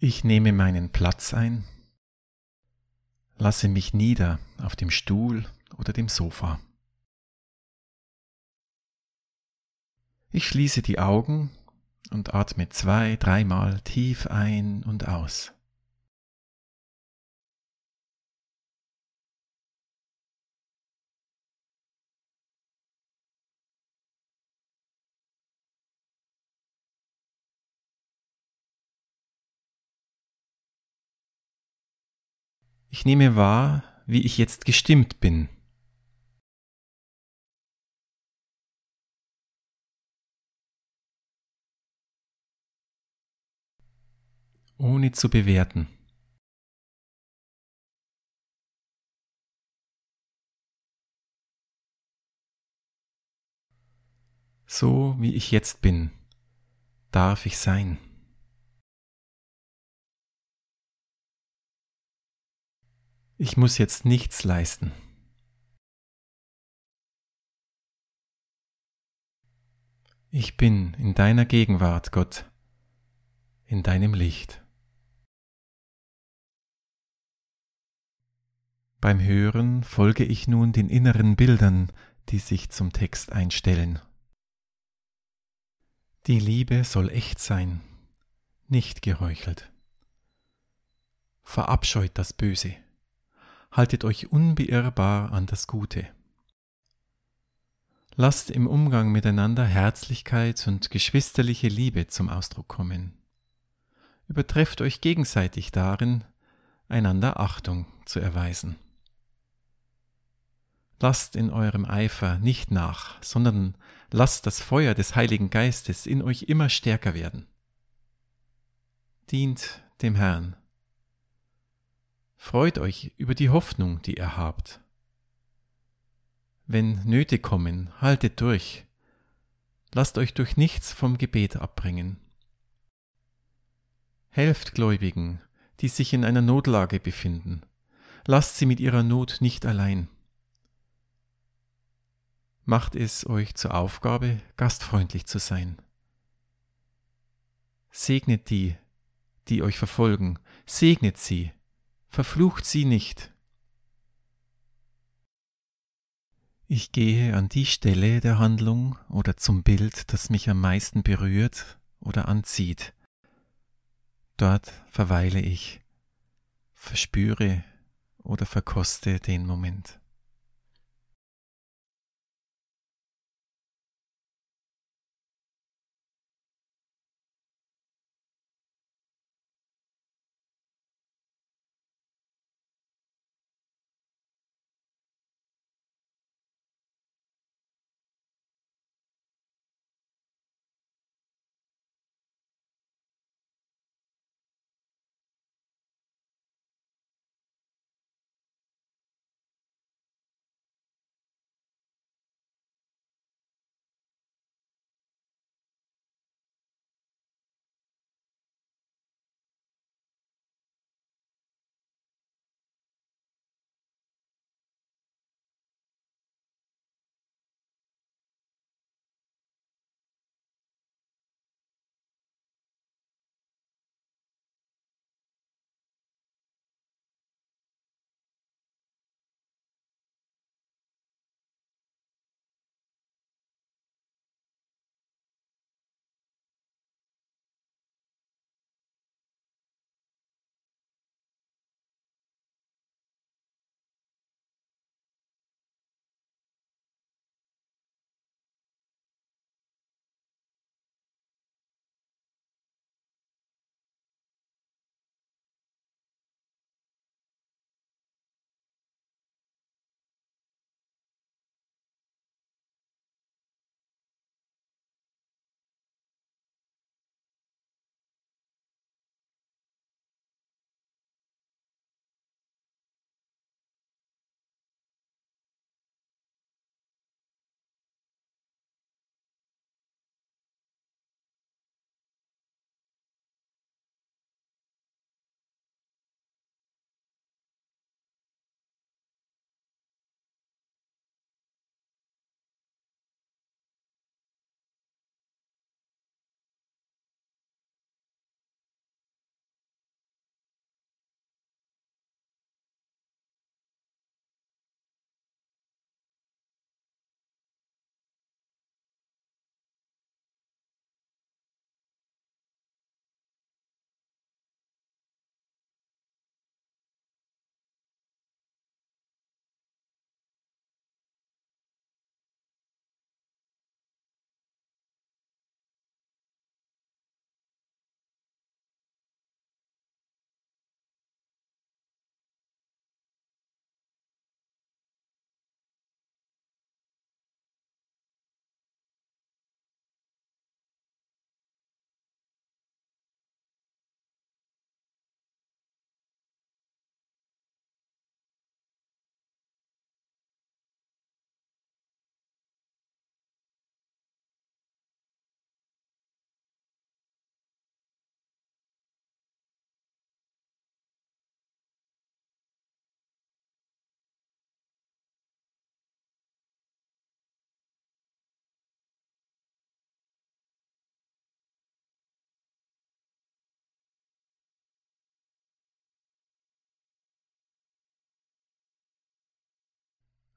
Ich nehme meinen Platz ein, lasse mich nieder auf dem Stuhl oder dem Sofa. Ich schließe die Augen und atme 2-3 Mal tief ein und aus. Ich nehme wahr, wie ich jetzt gestimmt bin. Ohne zu bewerten. So wie ich jetzt bin, darf ich sein. Ich muss jetzt nichts leisten. Ich bin in deiner Gegenwart, Gott, in deinem Licht. Beim Hören folge ich nun den inneren Bildern, die sich zum Text einstellen. Die Liebe soll echt sein, nicht geheuchelt. Verabscheut das Böse, haltet euch unbeirrbar an das Gute. Lasst im Umgang miteinander Herzlichkeit und geschwisterliche Liebe zum Ausdruck kommen. Übertrefft euch gegenseitig darin, einander Achtung zu erweisen. Lasst in eurem Eifer nicht nach, sondern lasst das Feuer des Heiligen Geistes in euch immer stärker werden. Dient dem Herrn. Freut euch über die Hoffnung, die ihr habt. Wenn Nöte kommen, haltet durch. Lasst euch durch nichts vom Gebet abbringen. Helft Gläubigen, die sich in einer Notlage befinden. Lasst sie mit ihrer Not nicht allein. Macht es euch zur Aufgabe, gastfreundlich zu sein. Segnet die, die euch verfolgen, segnet sie, verflucht sie nicht. Ich gehe an die Stelle der Handlung oder zum Bild, das mich am meisten berührt oder anzieht. Dort verweile ich, verspüre oder verkoste den Moment.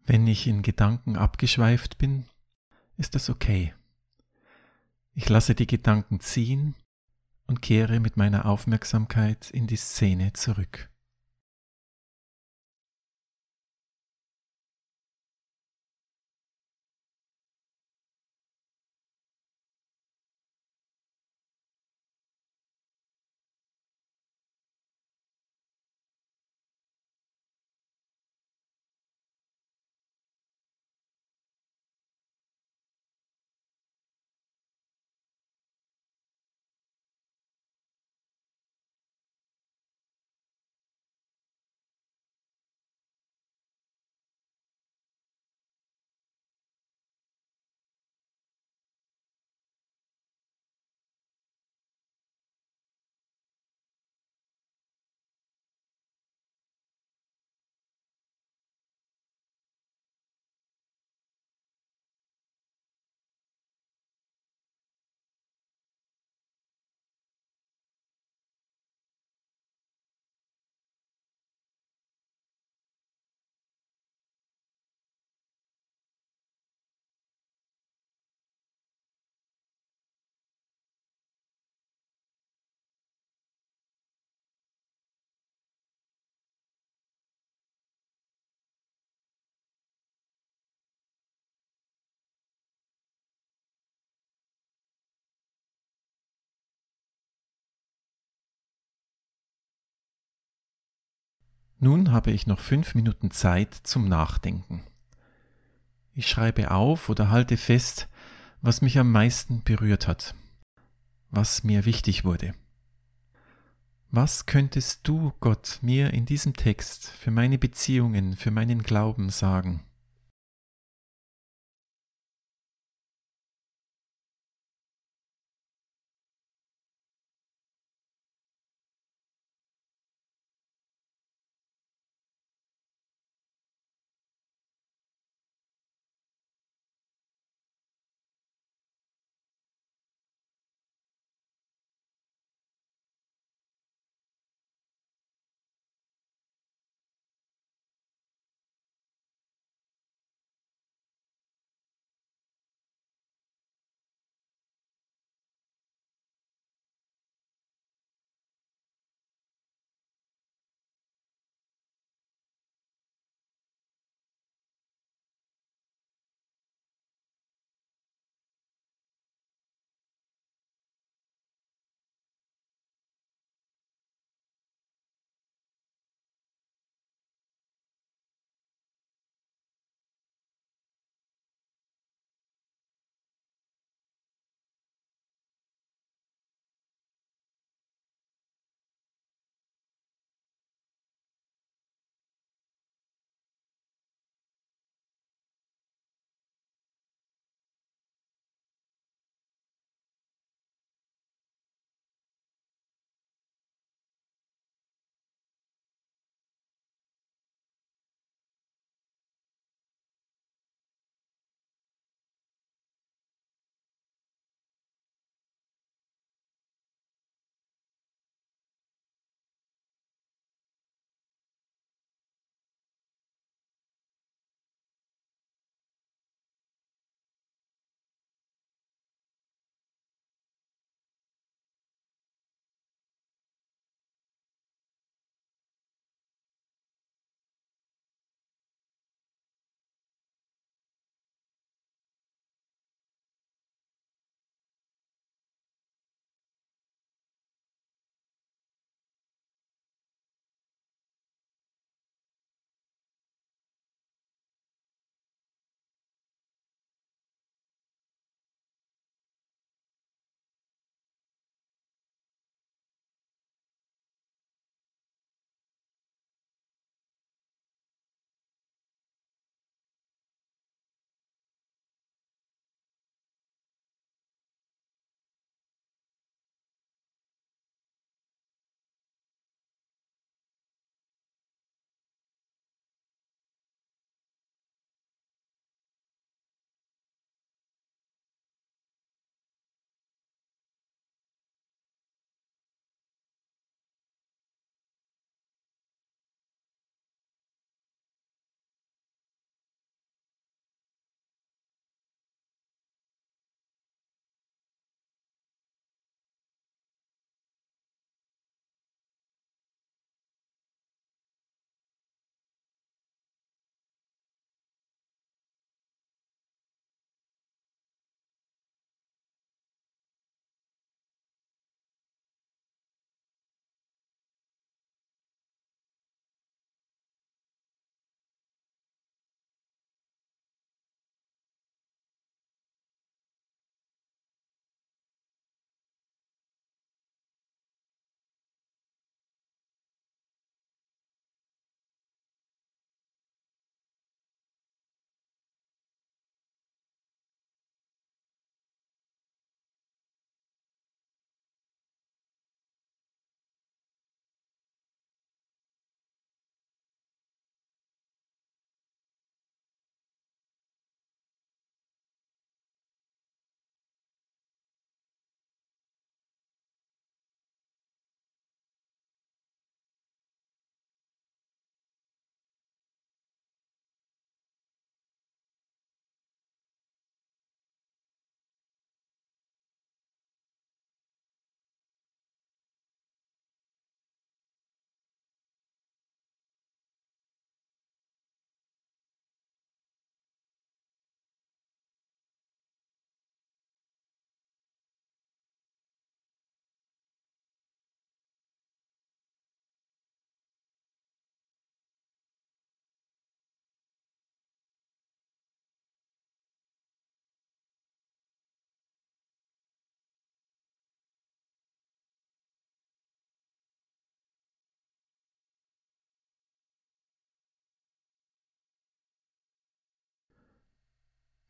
Wenn ich in Gedanken abgeschweift bin, ist das okay. Ich lasse die Gedanken ziehen und kehre mit meiner Aufmerksamkeit in die Szene zurück. Nun habe ich noch 5 Minuten Zeit zum Nachdenken. Ich schreibe auf oder halte fest, was mich am meisten berührt hat, was mir wichtig wurde. Was könntest du, Gott, mir in diesem Text für meine Beziehungen, für meinen Glauben sagen?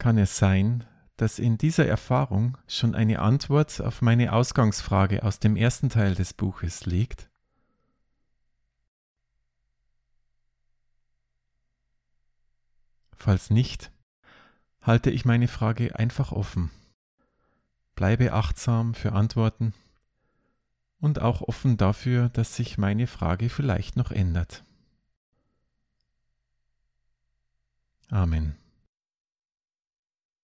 Kann es sein, dass in dieser Erfahrung schon eine Antwort auf meine Ausgangsfrage aus dem ersten Teil des Buches liegt? Falls nicht, halte ich meine Frage einfach offen. Bleibe achtsam für Antworten und auch offen dafür, dass sich meine Frage vielleicht noch ändert. Amen.